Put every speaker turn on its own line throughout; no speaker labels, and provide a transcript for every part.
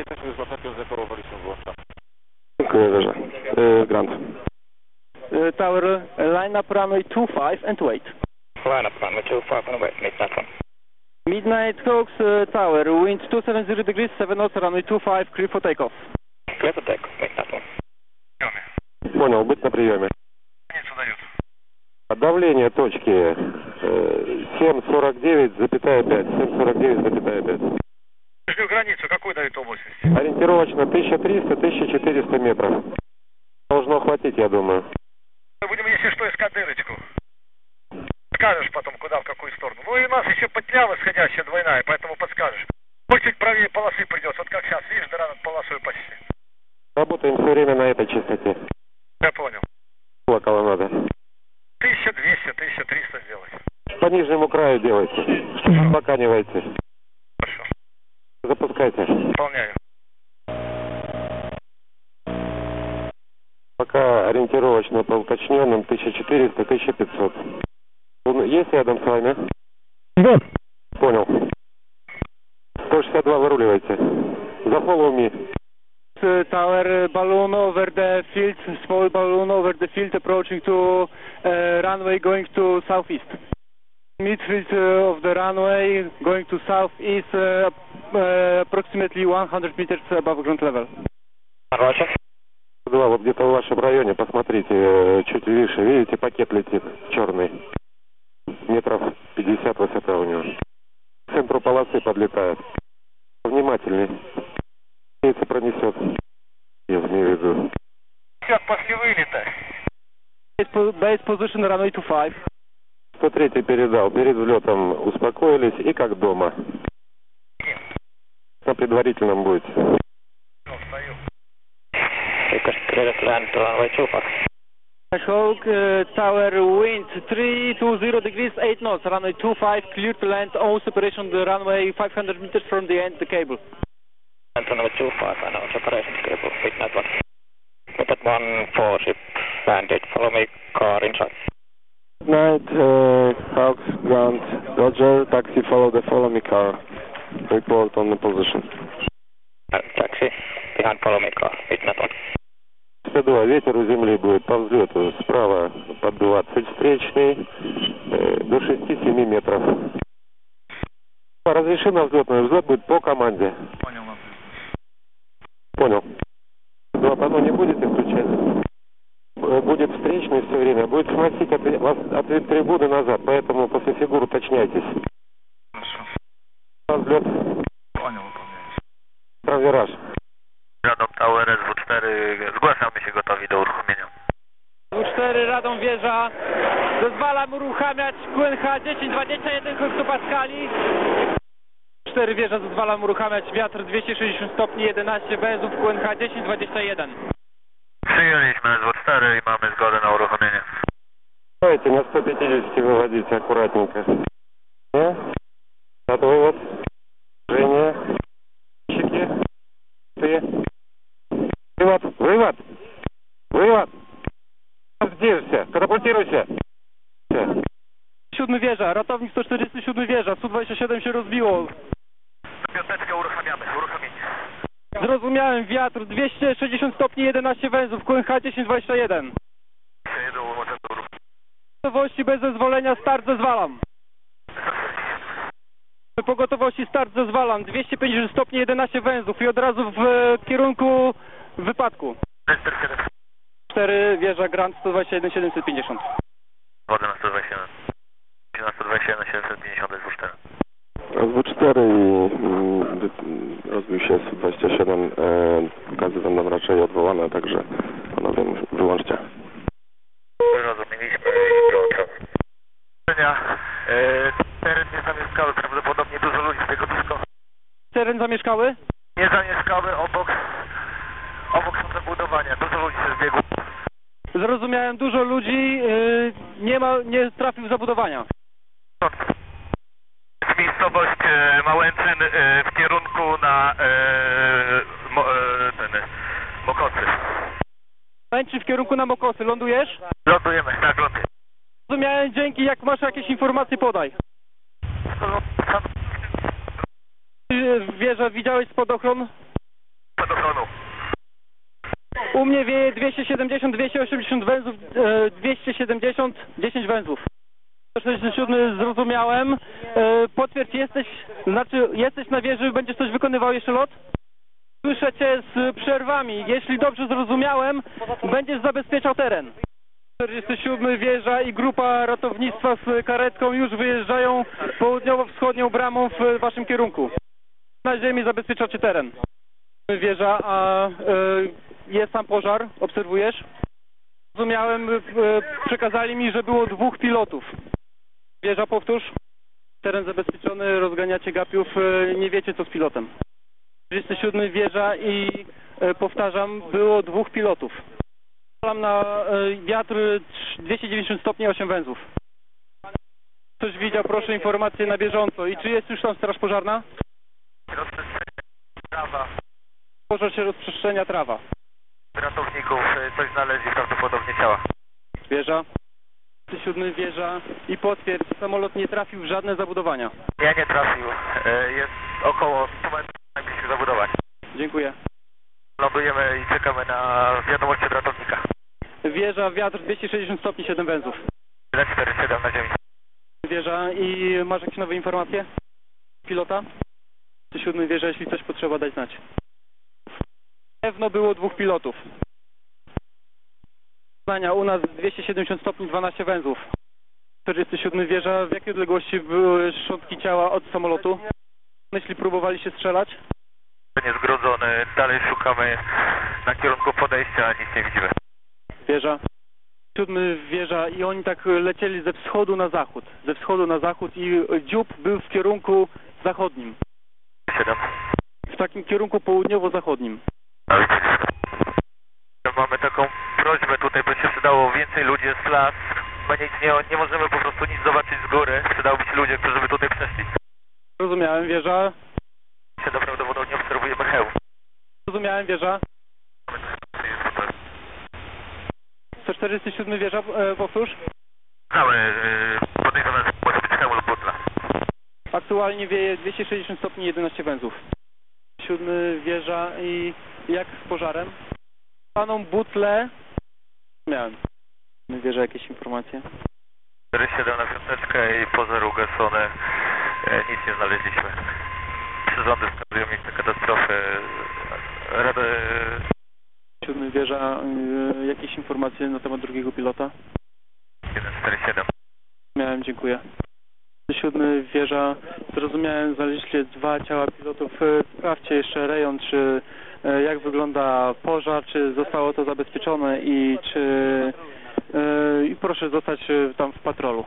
jesteśmy już w WhatsAppie, zdeklarowaliśmy włącza.
Dziękuję, wieża. Grant.
Tower, line up runway 25 and wait.
Line up runway 25 and wait, midnight one.
Midnight Hawks, Tower, wind 270 degrees, 7 knots, runway 25, clear for takeoff.
Clear for takeoff, midnight one.
Понял, быть на приеме. Давление точки 749,5. 749,5.
Нижнюю границу какую дают область?
Ориентировочно 1300-1400 метров. Должно хватить, я думаю.
Мы будем, если что, искать дырочку. Скажешь потом, куда, в какую сторону. Ну и у нас еще петля восходящая двойная, поэтому подскажешь. Может, чуть правее полосы придется, вот как сейчас, видишь, дыра над полосой почти.
Работаем все время на этой частоте.
Я понял.
Колоннада.
1200, 1300 сделать.
По нижнему краю делайте, чтобы устаканивайте.
Хорошо.
Запускайте.
Выполняю.
Пока ориентировочно по уточненным 1400-1500. Есть рядом с вами?
Да.
Понял. 162 выруливайте. За follow me.
Tower, balloon over the field, small balloon over the field approaching to runway going to southeast. Midfield of the runway going to southeast, approximately 100 meters above ground level.
Roger.
Вот где-то в вашем районе, посмотрите, чуть выше, видите, пакет летит черный. Метров 50 высота у него. К центру полосы подлетает. Внимательней. Птица пронесет. Я имею в виду.
Как после вылета.
Base position runway 25.
103 передал. Перед взлетом успокоились и как дома. На предварительном будете.
Встаю.
Clear to land runway 25.
Hawk, Tower, wind 320 degrees, 8 knots, runway 25, clear to land, all separation on the runway 500 meters from the end of the cable.
Land runway 25 and all separation cable, midnight one. Midnight one, 4 ship landed, follow me, car inside.
Night, Hawks, Grant, Roger, taxi, follow me car. Report on the position.
Taxi, behind follow me car, midnight one.
102, ветер у земли будет по взлету справа под 20 встречный, до 6-7 метров. Разреши на взлетную, взлет будет по команде.
Понял.
Понял. Оно не будет исключать. Будет встречный все время, будет сносить от трибуны назад, поэтому после фигур уточняйтесь.
Хорошо.
Взлет.
Понял, выполняю.
Травираж.
Radom Tower SW4, zgłaszamy się gotowi do uruchomienia.
W4 Radom wieża, zezwalam uruchamiać QNH 1021 hektopaskali. 4 wieża, zezwalam uruchamiać wiatr 260 stopni 11 węzłów QNH 1021.
Przyjęliśmy SW4 i mamy zgodę na uruchomienie.
Давайте на 150 выводите аккуратненько. От вывод. Движение. Щеки. Ты. Вывод. Сдержься. Катапультируйся.
7 wieża, ratownik 147 wieża, Su-27 się rozbiło.
Piąteczkę uruchamiamy, uruchomienie.
Zrozumiałem, wiatr 260 stopni 11 węzłów QNH 1021. Gotowości bez zezwolenia, start zezwalam. Po gotowości start zezwalam, 250 stopni 11 węzłów i od razu w kierunku wypadku. 4 wieża Grand 121 750.
Wodę na 121. Na 121 750 SW4.
SW4 i rozbił się Su-27. Gazy będą raczej odwołane, także panowie wyłączcie.
Rozumieliśmy i wyłączamy. Teren niezamieszkały, prawdopodobnie dużo ludzi z tego blisko.
Teren zamieszkały?
Niezamieszkały, obok są zabudowania, dużo ludzi się zbiegło.
Zrozumiałem, dużo ludzi nie trafił w zabudowania.
Miejscowość Małęczyn w kierunku na Mokosy.
Męczy w kierunku na Mokosy, lądujesz?
Lądujemy, tak, lądujemy.
Zrozumiałem, dzięki, jak masz jakieś informacje podaj. Wieża, widziałeś spadochron?
Spadochronu.
U mnie wieje 270, 280 węzłów, 270, 10 węzłów. 167 zrozumiałem. Potwierdź, jesteś na wieży, będziesz coś wykonywał jeszcze lot? Słyszę cię z przerwami. Jeśli dobrze zrozumiałem, będziesz zabezpieczał teren. 47 wieża i grupa ratownictwa z karetką już wyjeżdżają południowo-wschodnią bramą w waszym kierunku. Na ziemi zabezpieczacie teren. Wieża, a jest tam pożar, obserwujesz? Zrozumiałem, przekazali mi, że było 2 pilotów. Wieża, powtórz. Teren zabezpieczony, rozganiacie gapiów, nie wiecie co z pilotem. 47 wieża i powtarzam, było 2 pilotów. Palam na wiatr 290 stopni, 8 węzłów. Ktoś widział, proszę informację na bieżąco. I czy jest już tam straż pożarna?
Rozprzestrzenia trawa.
Pożar się rozprzestrzenia, trawa.
Ratowników coś znaleźli, prawdopodobnie ciała.
Wieża. 7 wieża i potwierdź, samolot nie trafił w żadne zabudowania.
Nie trafił. Jest około 100 metrów najbliższych zabudowań.
Dziękuję.
Lądujemy i czekamy na wiadomości od ratownika.
Wieża, wiatr 260 stopni, 7 węzłów.
47 na ziemi.
Wieża i masz jakieś nowe informacje? Pilota? 7 wieża, jeśli coś potrzeba, dać znać. Pewno było 2 pilotów. U nas 270 stopni, 12 węzłów. 47 wieża, w jakiej odległości były szczątki ciała od samolotu? Jeśli próbowali się strzelać?
Niezgrodzony, dalej szukamy na kierunku podejścia, nic nie widzimy.
Wieża. 7 wieża i oni tak lecieli ze wschodu na zachód. Ze wschodu na zachód i dziób był w kierunku zachodnim.
7.
W takim kierunku południowo-zachodnim.
Mamy taką prośbę tutaj, by się przydało więcej ludzi z las. My nie możemy po prostu nic zobaczyć z góry. Przydałoby się ludzie, którzy by tutaj przeszli.
Rozumiałem, wieża.
Prawdopodobnie obserwujemy hełm.
Rozumiałem, wieża. 147 wieża, powtórz.
Cały podejrzewam, że może być hełm lub butla.
Aktualnie wieje 260 stopni, 11 węzłów. 7 wieża i jak z pożarem? Paną butlę. Miałem. Wieża, jakieś informacje?
47 na piąteczkę i pożar ugaszony. Nic nie znaleźliśmy. Przyrządy wskazują miejsce katastrofy.
7 wieża, jakieś informacje na temat drugiego pilota?
147.
Miałem, dziękuję. 7 wieża, zrozumiałem, znaleźliście 2 ciała pilotów. Sprawdźcie jeszcze rejon, czy jak wygląda pożar, czy zostało to zabezpieczone i czy i proszę zostać tam w patrolu.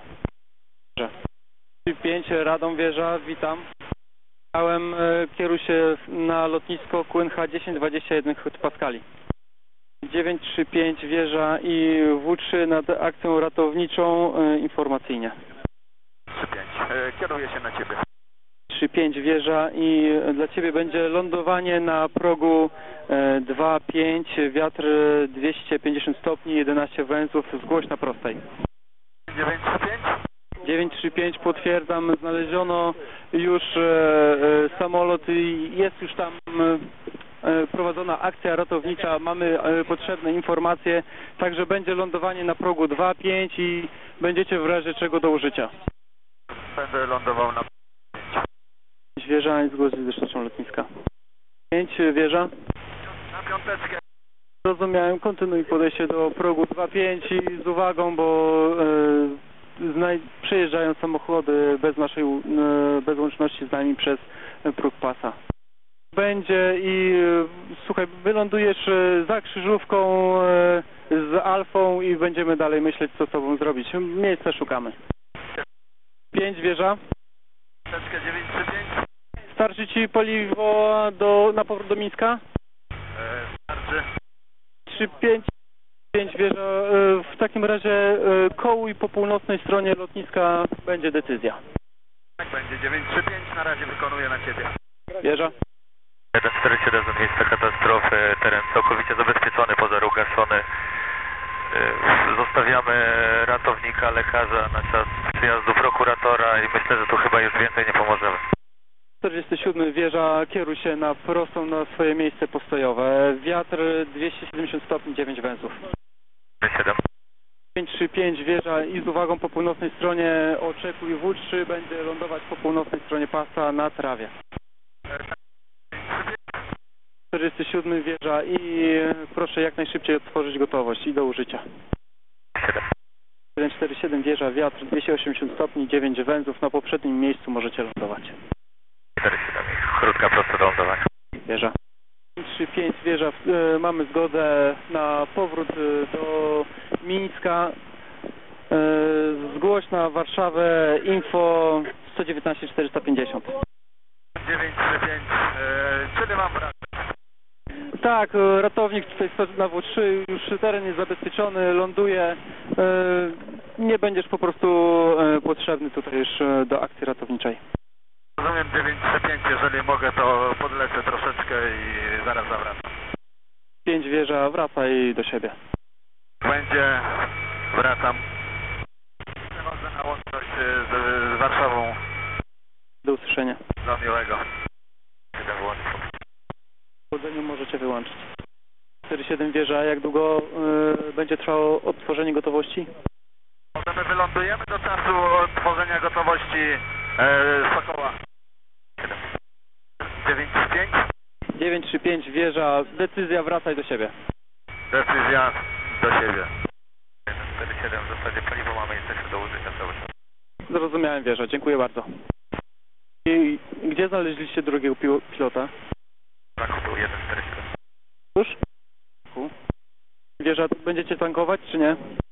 5 Radom wieża, witam. Kieruj się na lotnisko QNH 1021 Paskali. 935 wieża i W3 nad akcją ratowniczą informacyjnie.
35. Kieruję się na ciebie.
35 wieża i dla ciebie będzie lądowanie na progu 2-5, wiatr 250 stopni, 11 węzłów, zgłoś na prostej.
935?
935, potwierdzam, znaleziono już samolot i jest już tam prowadzona akcja ratownicza, mamy potrzebne informacje, także będzie lądowanie na progu 2-5 i będziecie w razie czego do użycia.
Będę lądował na
5 wieża i zgłoś ze sztaczą lotniska. 5 wieża.
Na piąteczkę.
Rozumiałem, kontynuuj podejście do progu 2-5 i z uwagą, bo przejeżdżają samochody bez łączności z nami przez próg pasa. Będzie i słuchaj, wylądujesz za krzyżówką z Alfą i będziemy dalej myśleć, co z tobą zrobić. Miejsca szukamy. 5 wieża.
935.
Starczy ci paliwo na powrót do Mińska?
Starczy.
3-5 wieża. W takim razie kołuj po północnej stronie lotniska, będzie decyzja.
Tak będzie. 935 na razie wykonuję na ciebie.
Wieża.
147 z miejsca katastrofy, teren całkowicie zabezpieczony, pożar ugaszony. Zostawiamy ratownika, lekarza na czas przyjazdu prokuratora i myślę, że tu chyba już więcej nie pomożemy.
47 wieża, kieruj się na prostą na swoje miejsce postojowe. Wiatr 270 stopni, 9 węzłów. 535 wieża i z uwagą po północnej stronie oczekuj W3, będzie lądować po północnej stronie pasa na trawie. 47 wieża i proszę jak najszybciej otworzyć gotowość i do użycia. 147 wieża, wiatr 280 stopni, 9 węzłów, na poprzednim miejscu możecie lądować.
47, krótka prosto do lądowania.
Wieża. 35 wieża, mamy zgodę na powrót do Mińska. Zgłoś na Warszawę info 119 450.
935, czyli mam wracać.
Tak, ratownik tutaj na W3, już teren jest zabezpieczony, ląduje. Nie będziesz po prostu potrzebny tutaj już do akcji ratowniczej.
Rozumiem 935, jeżeli mogę to podlecę troszeczkę i zaraz zawracam.
5 wieża, wracaj do siebie.
Będzie, wracam. Przechodzę na łączność z Warszawą.
Do usłyszenia.
Do miłego.
W powodzeniu możecie wyłączyć. 47 wieża, jak długo będzie trwało odtworzenie gotowości?
My wylądujemy do czasu odtworzenia gotowości Sokoła. 935.
935 wieża, decyzja wracaj do siebie.
Decyzja do siebie.
47, w zasadzie paliwo mamy, jesteśmy do użycia cały czas.
Zrozumiałem wieża, dziękuję bardzo. I gdzie znaleźliście drugiego pilota?
Braku był 147.
Już? Wieża, będziecie tankować czy nie?